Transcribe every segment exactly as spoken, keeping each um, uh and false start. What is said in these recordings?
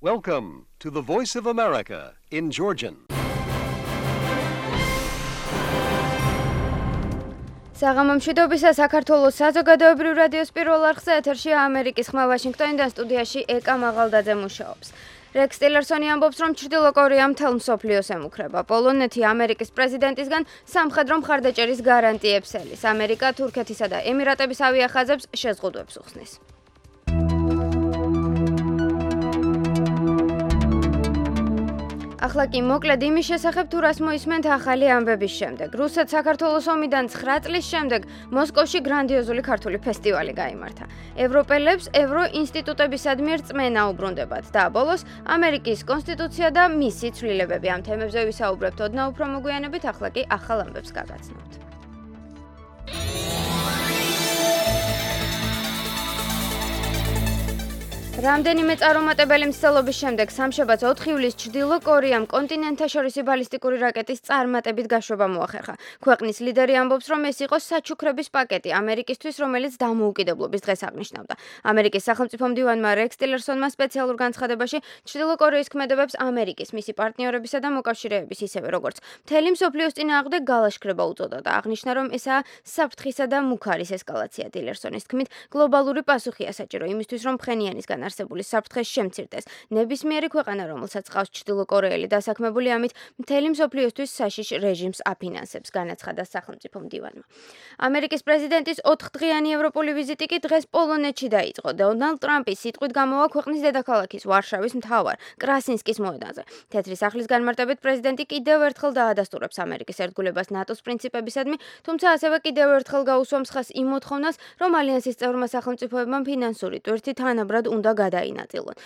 Welcome to the Voice of America in Georgian. საღამომშვიდობისა საქართველოს საზოგადოებრივ რადიოს პირველ არხზე ეთერშია ამერიკის ხმა ვაშინგტონიდან სტუდიაში ეკა მაღალდაძე მუშაობს. რექს ტილერსონი ამბობს, რომ ჩრდილო კორეა მთელ მსოფლიოს ემუქრება. პოლონეთი ამერიკის პრეზიდენტისგან სამხედრო მხარდაჭერის გარანტიებს ელის. ამერიკა თურქეთისა და ემირატების ავიახაზებს შეზღუდვებს უხსნის. ახლა კი მოკლედ იმის შესახებ, თუ რას მოისმენთ ახალი ამბების შემდეგ. რუსეთ-საქართველოს ომიდან ცხრა წლის შემდეგ მოსკოვში გრანდიოზული ქართული ფესტივალი გაიმართა. ევროპელებს ევროინსტიტუტებისადმი რწმენა უბრუნდებათ და ბოლოს ამერიკის კონსტიტუცია და მისი ცვლილებები. ამ თემებზე ვისაუბრებთ ოდნავ უფრო მოგვიანებით, ახლა კი ახალ ამბებს გაგაცნობთ. რამდენიმე წარუმატებელი მცდელობის შემდეგ სამშაბათს ოთხი ივლისს ჩრდილო კორეამ კონტინენტთაშორისი ბალისტიკური რაკეტის წარმატებით გაშვება მოახერხა. ქვეყნის ლიდერი ამბობს, რომ ეს იყო საჩუქრების პაკეტი ამერიკისთვის, რომელიც დამოუკიდებლობის დღეს აღნიშნავდა. ამერიკის სახელმწიფო მდივანმა რექს ტილერსონმა სპეციალურ განცხადებაში ჩრდილო კორეის ქმედებებს ამერიკის, მისი პარტნიორებისა და მოკავშირეების, ისევე როგორც მთელი მსოფლიოს წინააღმდეგ გალაშქრება უწოდა და აღნიშნა, რომ ესაა საფრთხისა და მუქარის ესკალაცია. ტილერსონის თქმით, გლობალური პასუხია საჭირო იმისთვის, რომ ფხენიანისგან არსებული საფრთხეს შემცირდეს. ნებისმიერი ქვეყანა, რომელსაც ყავს ჩრდილოკორეელი დასაქმებული, ამით მთელი მსოფლიოსთვის საშიშ რეჟიმს აფინანსებს, განაცხადა სახელმწიფო მდივანმა. ამერიკის პრეზიდენტის ოთხდღიანი ევროპული ვიზიტი კი დღეს პოლონეთში დაიწყო. დონალდ ტრამპის სიტყვით გამოვა ქვეყნის დედაქალაქის ვარშავის მთავარ კრასინსკის მოედანზე. თეთრი სახლის განმარტებით პრეზიდენტი კიდევ ერთხელ დაადასტურებს ამერიკის ერთგულებას ნატოს პრინციპებისადმი, თუმცა ასევე კიდევ ერთხელ გაუსვამს ხაზს იმ მოთხოვნას, რომ ალიანსის წევრმა სახელმწიფოებმა ფინანსური ტვირთი თანაბრად უნდა გადაინაწილონ.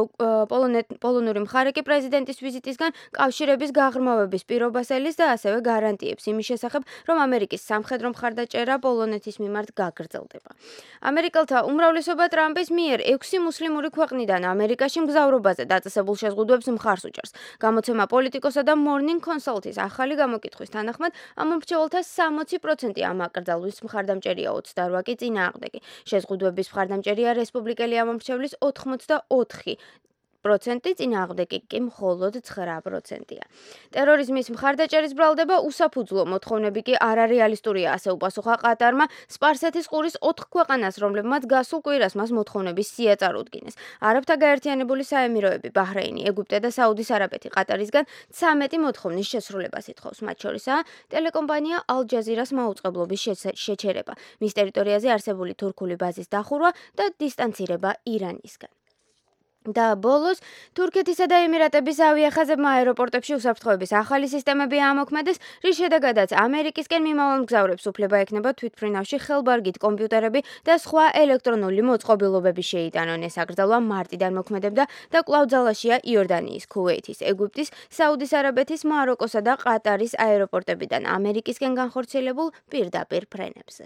პოლონური მხარე კი პრეზიდენტის ვიზიტისგან კავშირების გაღრმავების პირობას ელის და ასევე გარანტიებს იმის შესახებ, რომ ამერიკის სამხედრო მხარდაჭერა პოლონეთის მიმართ გაგრძელდება. ამერიკელთა უმრავლესობა ტრამპის მიერ ექვსი მუსლიმური ქვეყნიდან ამერიკაში მგზავრობაზე დაწესებულ შეზღუდვებს მხარს უჭერს. გამოცემა პოლიტიკოსა და Morning Consult-ის ახალი გამოკითხვის თანახმად, ამ მომრჩეველთა სამოცი პროცენტი ამ აკრძალვის მხარდამჭერია, ოცდარვა კი წინააღმდეგი. შეზღუდვების მხარდამჭერია რესპუბლიკელი ამომრჩევლის ოთხმოცდაოთხი პროცენტი, წინააღმდეგი კი მხოლოდ ცხრა პროცენტია. ტერორიზმის მხარდაჭერის ბრალდება უსაფუძვლო, მოთხოვნები კი არარეალისტურია, ასე უპასუხა ყატარმა სპარსეთის ყურის ოთხ ქვეყანას, რომლებმაც გასულ კვირას მას მოთხოვნების სია წარუდგინეს. არაბთა გაერთიანებული საემიროები, ბაჰრეინი, ეგვიპტე და საუდის არაბეთი ყატარისგან ცამეტი მოთხოვნის შესრულებას ითხოვს. მათ შორისაა ტელეკომპანია ალ-ჯაზირას მაუწყებლობის შეჩერება, მის ტერიტორიაზე არსებული თურქული ბაზის დახურვა და დისტანცირება ირანისგან. და ბოლოს თურქეთისა და ემირატების ავიახაზებმა აეროპორტებში უსაფრთხოების ახალი სისტემები ამოქმედეს, რის შედეგადაც ამერიკისკენ მიმავალ მგზავრებს უფლება ექნება თვითმფრინავში ხელბარგით კომპიუტერები და სხვა ელექტრონული მოწყობილობები შეიტანონ. ეს აკრძალვა მარტიდან მოქმედებდა და კვლავ ძალაშია იორდანიის, ქუვეითის, ეგვიპტის, საუდის არაბეთის, მაროკოსა და ყატარის აეროპორტებიდან ამერიკისკენ განხორციელებულ პირდაპირ ფრენებზე.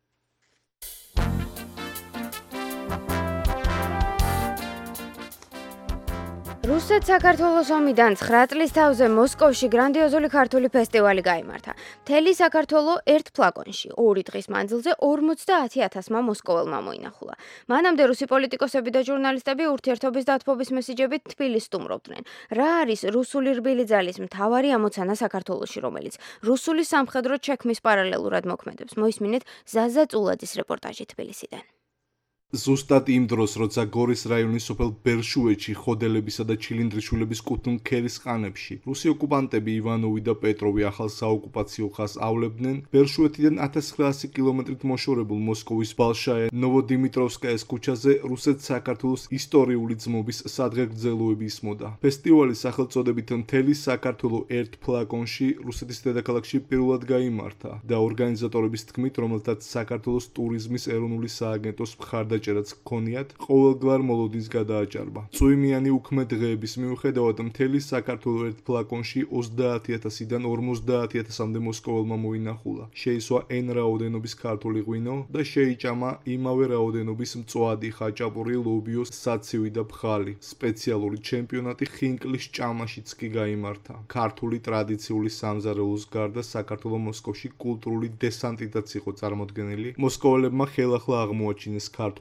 რუსეთ-საქართველოს ომიდან ცხრა წლის თავზე მოსკოვში გრანდიოზული ქართული ფესტივალი გაიმართა. მთელი საქართველო ერთ ფლაკონში, ორი დღის მანძილზე ორმოცდაათი ათასმა მოსკოველმა მოინახულა. მანამდე რუსი პოლიტიკოსები და ჟურნალისტები ურთიერთობის დათბობის მესიჯებით თბილისს სტუმრობდნენ. რა არის რუსული რბილი ძალის მთავარი ამოცანა საქართველოში, რომელიც რუსული სამხედრო ჩექმის პარალელურად მოქმედებს? მოისმინეთ ზაზა წულაძის რეპორტაჟი თბილისიდან. ზუსტად იმ დროს, როცა გორის რაიონის სოფელ ბერშუეთში ხოდელებისა და ჩილინდრიშვილების კუთვნილ ქერის ყანებში რუსი ოკუპანტები ივანოვი და პეტროვი ახალ საოკუპაციო ხაზს ავლებდნენ, ბერშუეთიდან ათას ცხრაასი კილომეტრით მოშორებულ მოსკოვის ბალშაე ნოვოდიმიტროვსკაიას ქუჩაზე რუსეთ-საქართველოს ისტორიული ძმობის სადღეგრძელოები ისმოდა. ფესტივალი სახელწოდებით მთელი საქართველო ერთ ფლაკონში რუსეთის დედაქალაქში პირველად გაიმართა და ორგანიზატორების თქმით, რომელთაც საქართველოს ტურიზმის ეროვნული სააგენტოს მხარდაჭერა ჭერაც ჰქონიათ, ყოველგვარ მოლოდინს გადააჭარბა. წვიმიანი უქმე დღეების მიუხედავად მთელი საქართველო ერთ ფლაკონში ოცდაათი ათასიდან ორმოცდაათი ათასამდე მოსკოველმა მოინახულა. შეისვა ენ რაოდენობის ქართული ღვინო და შეიჭამა იმავე რაოდენობის მწვადი, ხაჭაპური, ლობიო, საცივი და ფხალი. სპეციალური ჩემპიონატი ხინკლის ჭამაშიც კი გაიმართა. ქართული ტრადიციული სამზარეულოს გარდა საქართველო მოსკოვში კულტურული დესანტითაც იყო წარმოდგენილი. მოსკოველებმა ხელახლა აღმოაჩინეს ქართული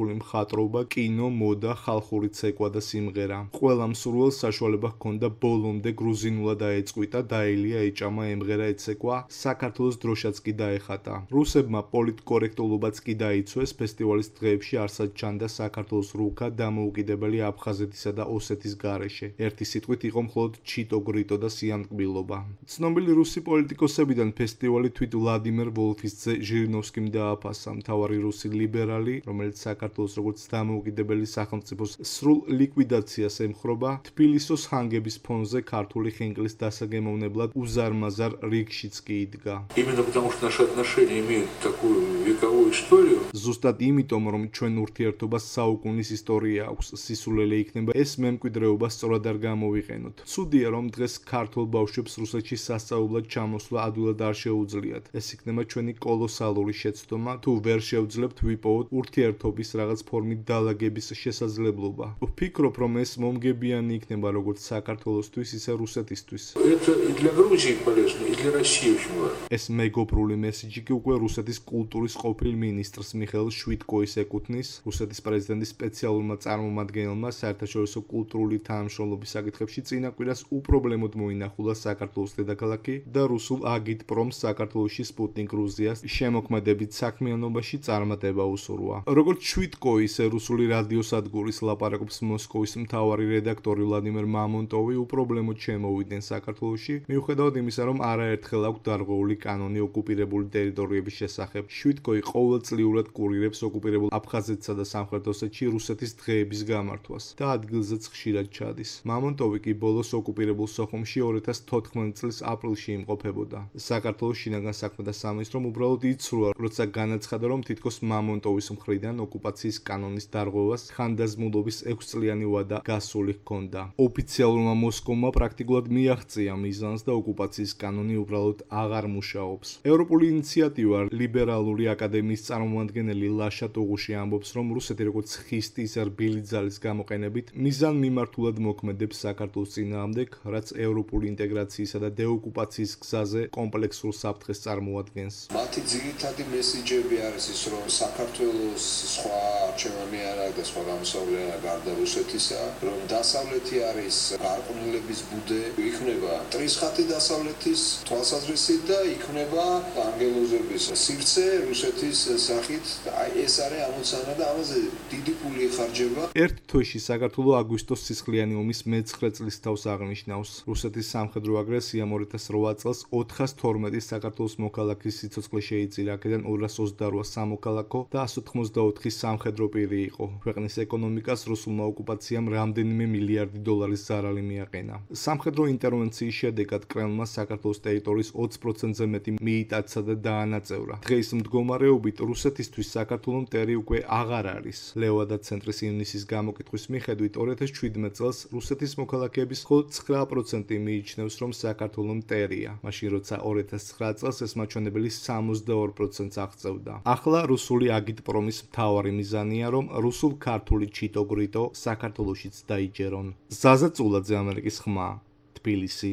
ქართული მხატვრობა, კინო, მოდა, ხალხური ცეკვა და სიმღერა. ყველა მსურველს საშუალება ჰქონდა ბოლომდე გრუზინულად დაეწყვიტა, დაელია, ეჭამა, ემღერა, ეცეკვა, საქართველოს დროშაც კი დაეხატა. რუსებმა პოლიტკორექტულობაც კი დაიცვეს, ფესტივალის დღეებში არსად ჩანდა საქართველოს რუქა, დამოუკიდებელი აფხაზეთისა და ოსეთის გარეშე. ერთი სიტყვით იყო მხოლოდ ჩიტო-გრიტო და სიამტკბილობა. ცნობილი რუსი პოლიტიკოსებიდან ფესტივალი თვით ვლადიმერ ვოლფის ძე ჟირინოვსკიმ დააფასა, მთავარი რუსი ლიბერალი, რომელიც საქართველოს როგორც დამოუკიდებელი სახელმწიფოს სრულ ლიკვიდაციას ემხრობა, თბილისოს ჰანგების ფონზე ქართული ხინკლის დასაგემოვნებლად უზარმაზარ რიგშიც კი იდგა. Именно потому что наши отношения имеют такую вековую историю. ზუსტად იმიტომ, რომ ჩვენ ურთიერთობას საუკუნის ისტორია აქვს, სისულელე იქნება ეს მემკვიდრეობა სწორად არ გამოვიყენოთ. ცუდია, რომ დღეს ქართულ ბავშვებს რუსეთში სასწავლებლად ჩამოსვლა ადვილად არ შეუძლიათ. ეს იქნება ჩვენი კოლოსალური შეცდომა, თუ ვერ შევძლებთ ვიპოვოთ ურთიერთობის რაღაც ფორმით დალაგების შესაძლებლობა. ვფიქრობ, რომ ეს მომგებიანი იქნება როგორც საქართველოსთვის, ისე რუსეთისთვის. Это и для Грузии полезно, и для России очень важно. ეს მეგობრული მესიჯი კი უკვე რუსეთის კულტურის ყოფილ მინისტრს მიხეილ შვიტკოის ეკუთვნის, რუსეთის პრეზიდენტის სპეციალურმა წარმომადგენელმა საერთაშორისო კულტურული თანამშრომლობის საკითხებში წინა კვირას უპრობლემოდ მოინახულა საქართველოს დედაქალაქი და რუსულ აგიტპრომს საქართველოში სპუტნიკ გრუზიას შემოქმედებით საქმიანობაში წარმატება უსურვა. როგორც შვიტკოი, ისე რუსული რადიოსადგურის ლაპარაკობს მოსკოვის მთავარი რედაქტორი ვლადიმერ მამონტოვი უპრობლემოდ შემოვიდნენ საქართველოში, მიუხედავად იმისა, რომ არაერთხელ აქვს დარღვეული კანონი ოკუპირებული ტერიტორიების შესახებ. შვიტკოი ყოველწლიურად კურირებს ოკუპირებულ აფხაზეთსა და სამხრეთ ოსეთში რუსეთის დღეების გამართვას და ადგილზეც ხშირად ჩადის. მამონტოვი კი ბოლოს ოკუპირებულ სოხუმში ორი ათას თოთხმეტი წლის აპრილში იმყოფებოდა. საქართველოს შინაგან საქმეთა სამინისტრომ უბრალოდ იცრუა, როცა განაცხადა, რომ თითქოს მამონტოვის მხრიდან ოკუპაციის კანონის დარღვევას ხანდაზმულობის ექვსწლიანი ვადა გასული ჰქონდა. ოფიციალურმა მოსკოვმა პრაქტიკულად მიაღწია მიზანს და ოკუპაციის კანონი უბრალოდ აღარ მუშაობს. ევროპული ინიციატივა ლიბერალური აკადემიის წარმომადგენელი ლაშა ტუღუში ამბობს, რომ რუსეთი როგორც ხისტი, ისე რბილი ძალის გამოყენებით მიზან მიმართულად მოქმედებს საქართველოს წინააღმდეგ, რაც ევროპული ინტეგრაციისა და დეოკუპაციის გზაზე კომპლექსურ საფრთხეს წარმოადგენს. მათი ძირითადი მესიჯები არის ის, რომ საქართველოს სხვა არჩევანი არ აქვს და სხვა გამოსავალი არ აქვს გარდა რუსეთისა, რომ დასავლეთი არის გარყვნილების ბუდე, იქნება ტრისხატი დასავლეთის თვალსაზრისით და იქნება ანგელოზების სივრცე რუსეთის სახით. აი ეს არის ამოცანა და ამაზე დიდი ფული იხარჯება. ერთ თვეში საქართველოს აგვისტოს სისხლიანი ომის მეცხრე წლის თავს აღნიშნავს. რუსეთის სამხედრო აგრესიამ ორი ათას რვა წელს ოთხას თორმეტი საქართველოს მოქალაქის სიცოცხლე შეიწირა, აქედან ორი ათას ოცდარვა სამოქალაქო და ასი ოცდაოთხი სამხედრო პირი იყო. ქვეყნის ეკონომიკას რუსულმა ოკუპაციამ რამდენიმე მილიარდი დოლარის ზარალი მიაყენა. სამხედრო ინტერვენციის შედეგად კრემლმა საქართველოს ტერიტორიის ოცი პროცენტზე მეტი მიიტაცა და დაანაწევრა. დღეის მდგომარეობით რუსეთისთვის საქართველოს მტერი უკვე აღარ არის. ლევა და ცენტრის ივნისის გამოკითხვის მიხედვით ორი ათას შვიდმეტ წელს რუსეთის მოქალაქეების მხოლოდ ცხრა პროცენტი მიიჩნევს, რომ საქართველოს მტერია, მაშინ როცა ორი ათას ცხრა წელს ეს მაჩვენებელი სამოცდაორ პროცენტს აღწევდა. ახლა რუსული აგიტპრომის მთავარი მიზანია, რომ რუსულ-ქართული ჩიტო-გრიტო საქართველოშიც დაიჯერონ. ზაზა წულაძე, ამერიკის ხმა, თბილისი.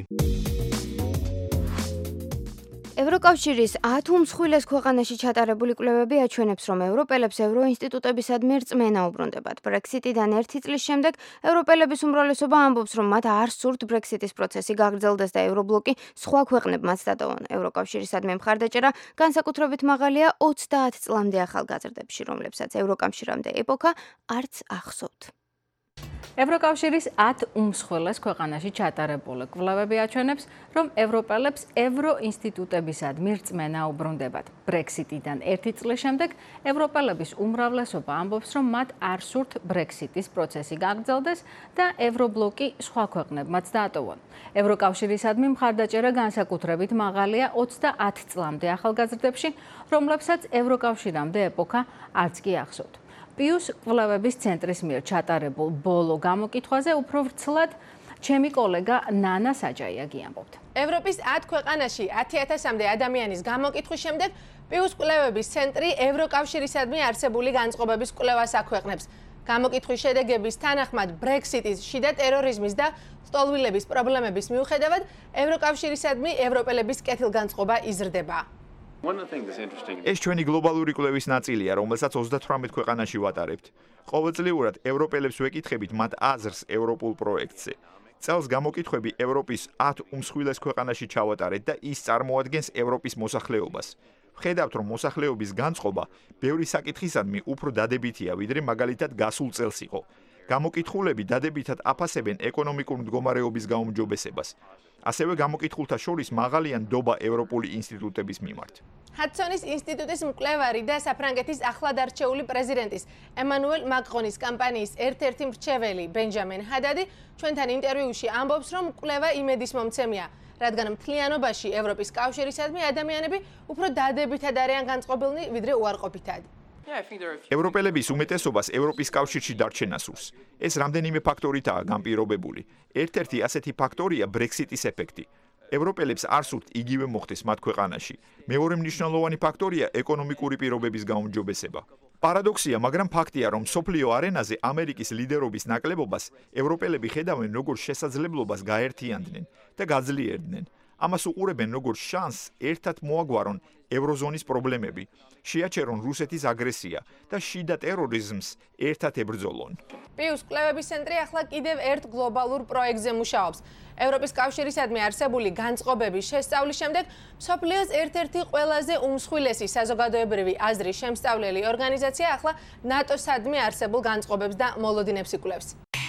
ევროკავშირის ათ უმსხვილეს ქვეყანაში ჩატარებული კვლევები აჩვენებს, რომ ევროპელებს ევროინსტიტუტებისადმი რწმენა უბრუნდებათ. ბრექსიტიდან ერთი წლის შემდეგ ევროპელების უმრავლესობა ამბობს, რომ მათ არ სურთ ბრექსიტის პროცესი გაგრძელდეს და ევრობლოკი სხვა ქვეყნებმაც დატოვონ. ევროკავშირისადმი მხარდაჭერა განსაკუთრებით მაღალია ოცდაათ წლამდე ახალგაზრდებში, რომლებსაც ევროკავშირამდე ეპოქა არც ახსოვთ. ევროკავშირის ათ უმსხვილეს ქვეყანაში ჩატარებული კვლევები აჩვენებს, რომ ევროპელებს ევროინსტიტუტებისადმი რწმენა უბრუნდებათ. ბრექსიტიდან ერთი წლის შემდეგ ევროპელების უმრავლესობა ამბობს, რომ მათ არ სურთ ბრექსიტის პროცესი გაგრძელდეს და ევრობლოკი სხვა ქვეყნებმაც დაატოვონ. ევროკავშირისადმი მხარდაჭერა განსაკუთრებით მაღალია ოცდაათ წლამდე ახალგაზრდებში, რომლებსაც ევროკავშირამდე ეპოქა არც კი ახსოვთ. პიუს კვლევების ცენტრის მიერ ჩატარებულ ბოლო გამოკითხვაზე უფრო ვრცლად ჩემი კოლეგა ნანა საჯაია გიამბობთ. ევროპის ათ ქვეყანაში ათი ათასამდე ადამიანის გამოკითხვის შემდეგ პიუს კვლევების ცენტრი ევროკავშირისადმი არსებული განწყობების კვლევას აქვეყნებს. გამოკითხვის შედეგების თანახმად ბრექსიტის, შიდა ტერორიზმის და სტოლვილების პრობლემების მიუხედავად ევროკავშირისადმი ევროპელების კეთილგანწყობა იზრდება. ეს ჩვენი გლობალური კვლევის ნაწილია, რომელსაც ოცდათვრამეტ ქვეყანაში ვატარებთ. ყოველწლიურად ევროპელებს ვეკითხებით მათ აზრს ევროპულ პროექტზე. წელს გამოკითხვები ევროპის ათ უმსხვილეს ქვეყანაში ჩავატარეთ და ის წარმოადგენს ევროპის მოსახლეობას. ვხედავთ, რომ მოსახლეობის განწყობა ბევრი საკითხისადმი უფრო დადებითია, ვიდრე მაგალითად გასულ წელს იყო. გამოკითხულები დადებითად აფასებენ ეკონომიკურ მდგომარეობის გაუმჯობესებას. ასევე გამოკითხულთა შორის მაღალია ნდობა ევროპული ინსტიტუტების მიმართ. ჰადსონის ინსტიტუტის მკვლევარი და საფრანგეთის ახლად არჩეული პრეზიდენტის ემანუელ მაკრონის კამპანიის ერთ-ერთი მრჩეველი ბენჯამინ ჰადადი ჩვენთან ინტერვიუში ამბობს, რომ მკვლევა იმედის მომცემია, რადგან მთლიანობაში ევროპის კავშირისადმი ადამიანები უფრო დადებითად არიან განწყობილნი, ვიდრე უარყოფითად. ევროპელების უმეტესობას ევროპის კავშირში დარჩენა სურს. ეს რამდენიმე ფაქტორითაა განპირობებული. ერთ-ერთი ასეთი ფაქტორია ბრექსიტის ეფექტი. ევროპელებს არ სურთ იგივე მოხდეს მათ ქვეყანაში. მეორე მნიშვნელოვანი ფაქტორია ეკონომიკური პირობების გაუმჯობესება. პარადოქსია, მაგრამ ფაქტია, რომ სოფლიო არენაზე ამერიკის ლიდერობის ნაკლებობას ევროპელები ხედავენ როგორც შესაძლებლობას გაერთიანდნენ და გაძლიერდნენ. ამას უყურებენ როგორც შანსს ერთად მოაგვარონ ევროზონის პრობლემები, შეაჩერონ რუსეთის აგრესია და შიდა ტერორიზმს ერთად ებრძოლონ. პიუს კვლევების ცენტრი ახლა კიდევ ერთ გლობალურ პროექტზე მუშაობს. ევროპის კავშირისადმი არსებული განწყობების შესწავლის შემდეგ მსოფლიოს ერთ-ერთი ყველაზე უმსხვილესი საზოგადოებრივი აზრის შემსწავლელი ორგანიზაცია ახლა ნატოსადმი არსებულ განწყობებს და მოლოდინებს იკვლევს.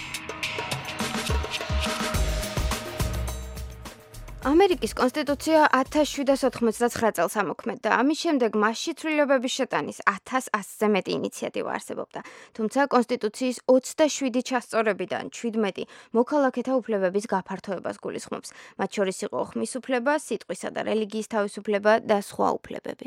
ამერიკის კონსტიტუცია ათას შვიდას ოთხმოცდაცხრა წელს ამოქმედდა. ამის შემდეგ მასში ცვლილებების შეტანის ათას ასზე მეტი ინიციატივა არსებობდა. თუმცა კონსტიტუციის ოცდაშვიდი ჩასწორებიდან შვიდმეტი მოქალაქეთა უფლებების გაფართოებას გულისხმობს. მათ შორის იყო ხმის უფლება, სიტყვისა და რელიგიის თავისუფლება და სხვა უფლებები.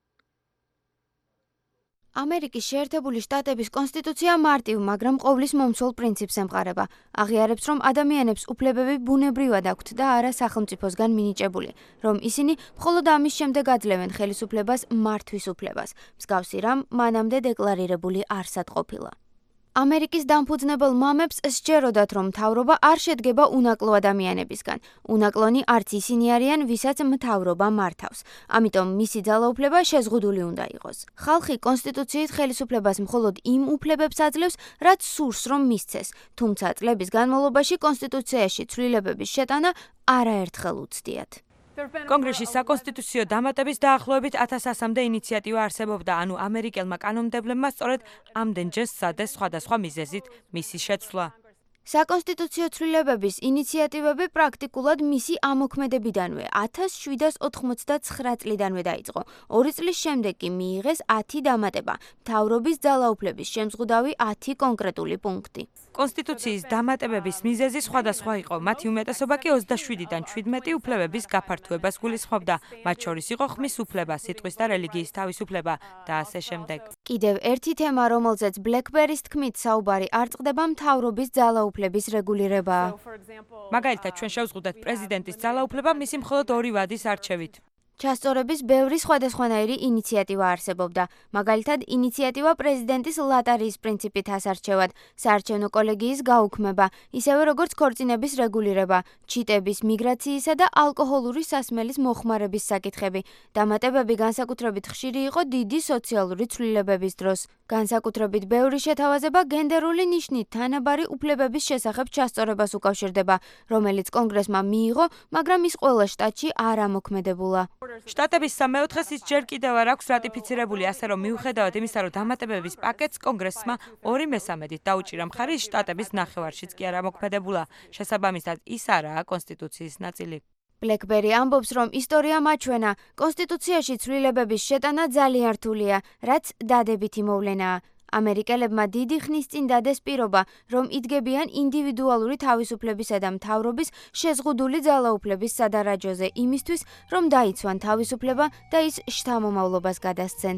ამერიკის შეერთებული შტატების კონსტიტუცია მარტივ, მაგრამ ყოვლის მომცველ პრინციპს ემყარება. აღიარებს, რომ ადამიანებს უფლებები ბუნებრივად აქვთ და არა სახელმწიფოსგან მინიჭებული, რომ ისინი მხოლოდ ამის შემდეგ აძლევენ ხელისუფლებას მართვის უფლებას. მსგავსი რამ მანამდე დეკლარირებული არსად ყოფილა. ამერიკის დამფუძნებელ მამებს სჯეროდათ, რომ მთავრობა არ შედგება უნაკლო ადამიანებისგან. უნაკლონი არც ისინი არიან, ვისაც მთავრობა მართავს. ამიტომ მისი ძალაუფლება შეზღუდული უნდა იყოს. ხალხი კონსტიტუციით ხელისუფლებას მხოლოდ იმ უფლებებს აძლევს, რაც სურს რომ მისცეს, თუმცა წლების განმავლობაში კონსტიტუციაში ცვლილებების შეტანა არაერთხელ უცდიათ. კონგრესში საკონსტიტუციო დამატების დაახლოებით ათას ასამდე ინიციატივა არსებობდა, ანუ ამერიკელმა კანონმდებლებმა სწორედ ამდენჯერ სცადეს სხვადასხვა მიზეზით მისი შეცვლა. საკონსტიტუციო ცვლილებების ინიციატივები პრაქტიკულად მისი ამოქმედებიდანვე ათას შვიდას ოთხმოცდაცხრა წლიდანვე დაიწყო. ორი წლის შემდეგ კი მიიღეს ათი დამატება, მთავრობის ძალაუფლების შემზღუდავი ათი კონკრეტული პუნქტი. კონსტიტუციის დამატებების მიზეზი სხვადასხვა იყო. მათი უმეტესობა კი ოცდაშვიდიდან შვიდმეტი უფლებების გაფართოებას გულისხმობდა. მათ შორის იყო ხმის უფლება, სიტყვის და რელიგიის თავისუფლება და ასე შემდეგ. კიდევ ერთი თემა, რომელზეც ბლეკბერის თქმით საუბარი არ წყდება, მთავრობის ძალაუფლების რეგულირებაა. მაგალითად, ჩვენ შევზღუდეთ პრეზიდენტის ძალაუფლება მისი მხოლოდ ორი ვადის არჩევით. ჩასწორების ბევრი სხვადასხვანაირი ინიციატივა არსებობდა. მაგალითად, ინიციატივა პრეზიდენტის ლატარიის პრინციპით ასარჩევად, საარჩევნო კოლეგიის გაუქმება, ისევე როგორც ქორწინების რეგულირება, ჩიტების, მიგრაციისა და ალკოჰოლური სასმელის მოხმარების საკითხები. დამატებები განსაკუთრებით ხშირი იყო დიდი სოციალური ცვლილებების დროს. განსაკუთრებით ბევრი შეთავაზება გენდერული ნიშნით თანაბარი უფლებების შესახებ ჩასწორებას უკავშირდება, რომელიც კონგრესმა მიიღო, მაგრამ ის ყველა შტატში არ ამოქმედებულა. შტატების სამეოთხეს ის ჯერ კიდევ არ აქვს რატიფიცირებული, ასე რომ მიუხედავად იმისა, რომ დამატებების პაკეტს კონგრესმა ორი მესამედით დაუჭირა მხარი, შტატების ნახევარშიც კი არ ამოქმედებულა. შესაბამისად, ის არაა კონსტიტუციის ნაწილი. ბლეკბერი ამბობს, რომ ისტორიამ აჩვენა, კონსტიტუციაში ცვლილებების შეტანა ძალიან რთულია, რაც დადებითი მოვლენაა. ამერიკელებმა დიდი ხნის წინ დადეს პირობა, რომ იდგებიან ინდივიდუალური თავისუფლებისა და მთავრობის შეზღუდული ძალაუფლების სადარაჯოზე იმისთვის, რომ დაიცვან თავისუფლება და ის შთამომავლობას გადასცენ.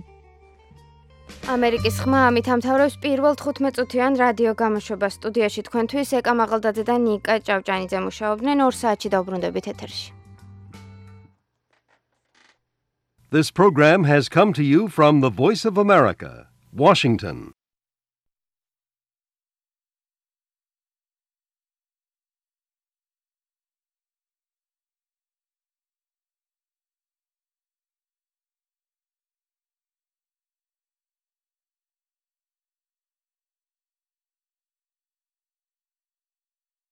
ამერიკის ხმა ამით ამთავრებს პირველ თხუთმეტწუთიან რადიო გამოშვებას. სტუდიაში თქვენთვის ეკა მაღალდაძე და ნიკა ჭავჭანიძე მუშაობდნენ. ორ საათში დავბრუნდებით ეთერში. This program has come to you from the Voice of America, Washington.